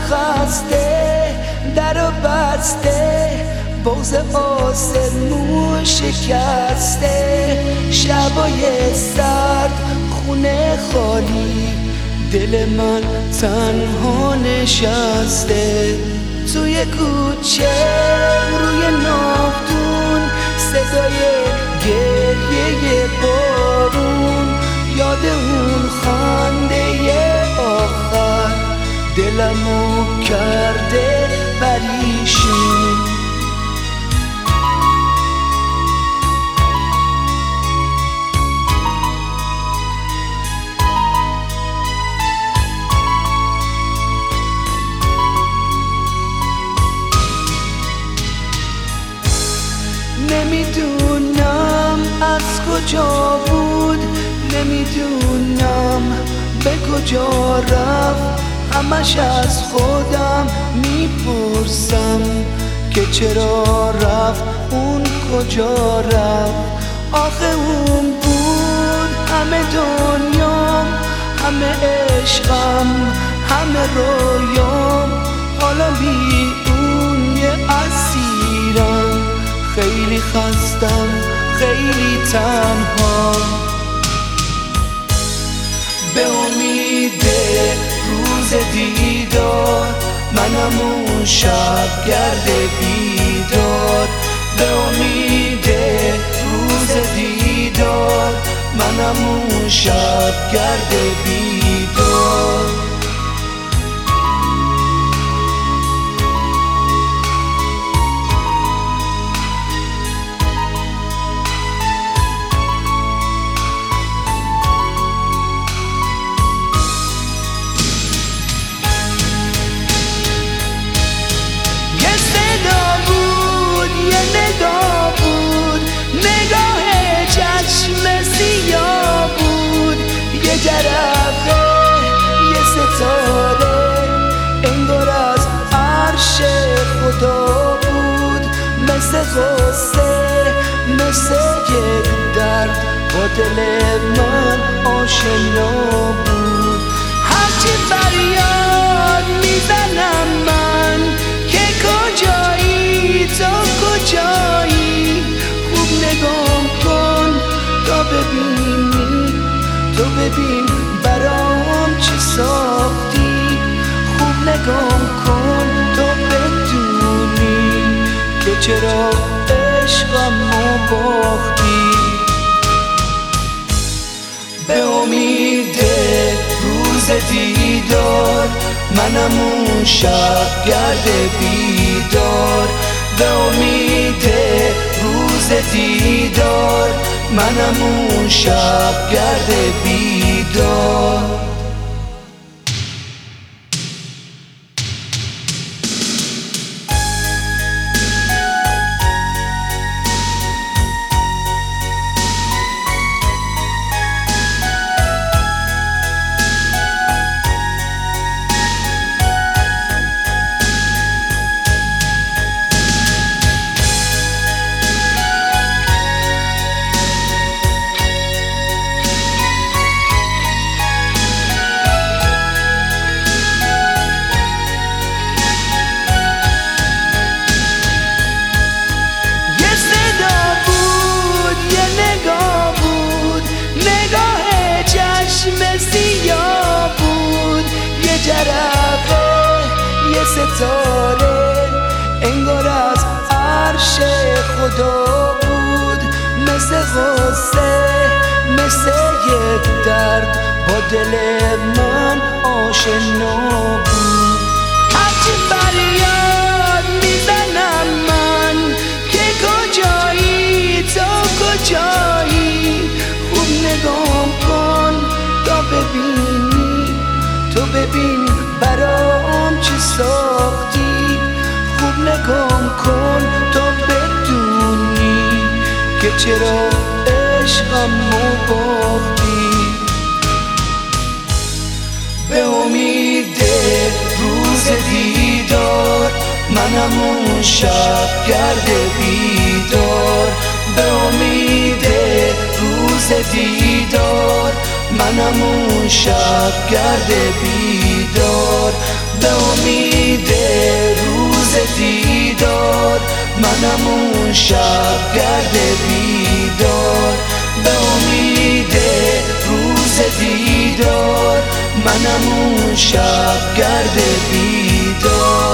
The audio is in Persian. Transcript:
خسته در و بسته، بغض آسمون شکسته، شبای سرد خونه خالی، دل من تنها نشسته. توی کوچه روی ناودون صدای گریه بارون، یاد اون خنده آخر دلمو کرده پریشون. نمیدونم از کجا بود، نمیدونم به کجا رفت، همش از خودم میپرسم که چرا رفت، اون کجا رفت. آخه اون بود همه دنیام، همه عشقم، همه رویام، حالا بی اون یه اسیرم، خیلی خستم، خیلی تنها. به امید روز دیدار منم اون شب گرد بیدار، به امید روز دیدار منم اون شب گرد بیدار. جرقه یه ستاره انگار از عرش خدا بود، مثل غصه، مثل یک درد با دل من آشنا بود. هرچی فریاد میزنم من که کجایی، تو کجایی، خوب نگاه کن تا ببینی، تو ببین برام چه ساختی، خوب نگاه کن تو بدونی که چرا عشقمو باختی. به امید روز دیدار منم اون شب گرد بیدار، به امید روز دیدار منم اون شب گرد بیدار. سیاه بود یه جرقه، یه ستاره انگار از عرش خدا بود، مثل غصه، مثل یک درد با دل من آشنا بود. هرچی فریاد میزنم من که کجایی، تو کجایی، خوب نگاه کن تا ببینی، تو ببین برام چی ساختی، خوب نگاه کن تا بدونی که چرا عشقمو باختی. به امید روز دیدار منم اون شب گرد بیدار، به امید روز دیدار منم اون شب گرد بیدار، به امید روز دیدار. منم اون شب گرد بیدار، به امید روز دیدار. منم اون شب گرد بیدار.